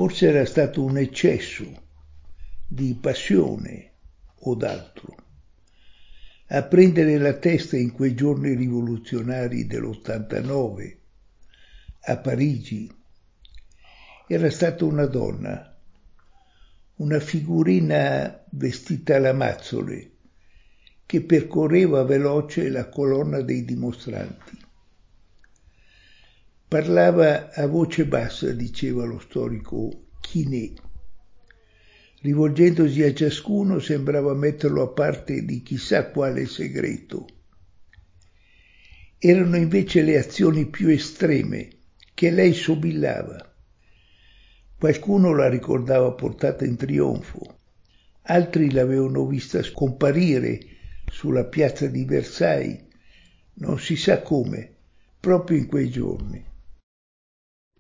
Forse era stato un eccesso di passione o d'altro a prendere la testa in quei giorni rivoluzionari dell'89 a Parigi. Era stata una donna, una figurina vestita alla mazzole, che percorreva veloce la colonna dei dimostranti. Parlava a voce bassa, diceva lo storico Quinet. Rivolgendosi a ciascuno sembrava metterlo a parte di chissà quale segreto. Erano invece le azioni più estreme che lei sobillava. Qualcuno la ricordava portata in trionfo, altri l'avevano vista scomparire sulla piazza di Versailles, non si sa come, proprio in quei giorni.